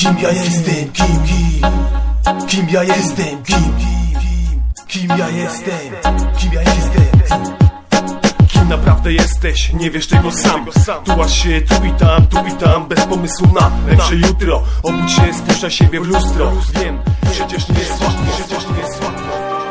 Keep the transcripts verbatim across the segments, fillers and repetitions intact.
Kim ja jestem, kim, kim, kim ja jestem, kim, kim, kim ja jestem, kim ja jestem. Kim naprawdę jesteś, nie wiesz tego sam. Tułaś się tu i tam, tu i tam, bez pomysłu na lepsze jutro. Obudź się, spójrz na siebie w lustro. Wiem, przecież nie jest łatwo, przecież nie jest łatwo.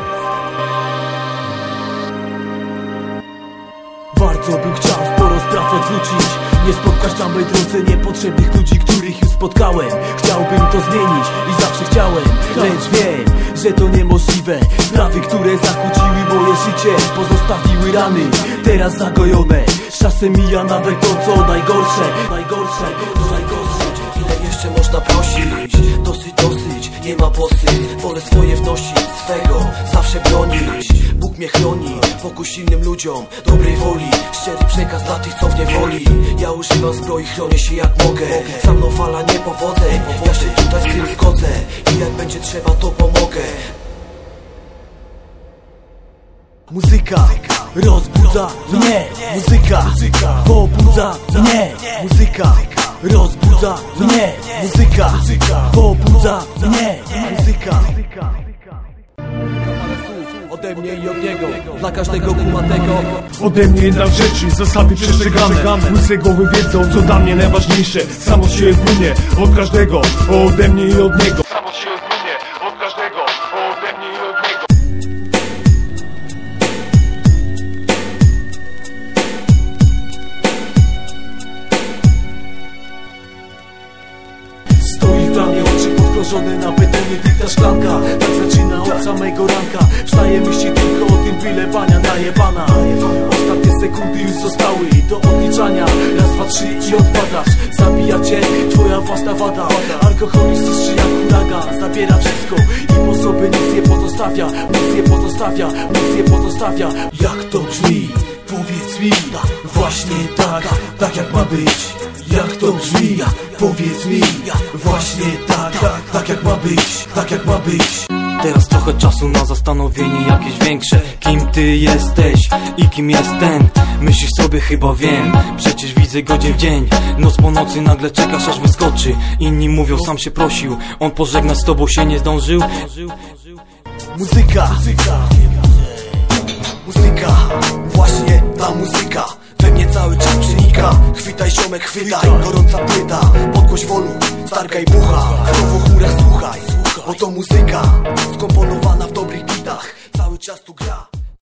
Bardzo bym chciał sporo spraw odwrócić, nie spotkać na mej drodze niepotrzebnych ludzi, których już spotkałem. Chciałbym to zmienić i zawsze chciałem, lecz wiem, że to niemożliwe. Sprawy, które zakłóciły moje życie, pozostawiły rany, teraz zagojone. Z czasem mija nawet to, co najgorsze. Najgorsze, to najgorsze. Ile jeszcze można prosić? Dosyć, dosyć, nie ma posyć. Wolę swoje wnosić, swego zawsze bronić. Bóg mnie chroni, pokuś innym ludziom dobrej woli. Szczery przekaz dla tych, co w niewoli. Ja używam zbroi, chronię się jak mogę. Za mną fala niepowodzeń, ja się tutaj z tym zgodzę. I jak będzie trzeba, to pomogę. Muzyka rozbudza mnie, muzyka pobudza mnie, muzyka rozbudza mnie, muzyka pobudza mnie, muzyka. Ode mnie i od niego, dla każdego kumatego. Ode mnie dla rzeczy, zasady przestrzegane. Łysy głowy wiedzą, co dla mnie najważniejsze. Samo się płynie od każdego, ode mnie i od niego. Samo się płynie od każdego, ode mnie i od niego. Stoi w bramie, oczy podkorzone na betonie, dykta szklanka. Tak zaczyna od samego ranka. Wstaje myśli tylko o tym, byle bania najebana. Ostatnie sekundy już zostały do odliczania. Raz, dwa, trzy i odpadasz. Zabija cię twoja własna wada. Alkoholizm niszczy jak huragan, zabiera wszystko i po sobie nic nie pozostawia. Nic nie pozostawia, nic nie pozostawia. Jak to brzmi? Powiedz mi, właśnie tak, tak jak ma być. Jak to brzmi? Powiedz mi, właśnie tak, tak, tak jak ma być, tak jak ma być. Teraz trochę czasu na zastanowienie jakieś większe. Kim ty jesteś i kim jest ten? Myślisz sobie, chyba wiem, przecież widzę go dzień w dzień. Noc po nocy nagle czekasz, aż wyskoczy. Inni mówią, sam się prosił, on pożegnać z tobą się nie zdążył. Muzyka, Muzyka, właśnie ta muzyka we mnie cały czas przenika. Chwytaj ziomek, chwytaj, gorąca płyta. Podgłoś wolum, stargaj bucha. Znowu chmurach słuchaj, bo to muzyka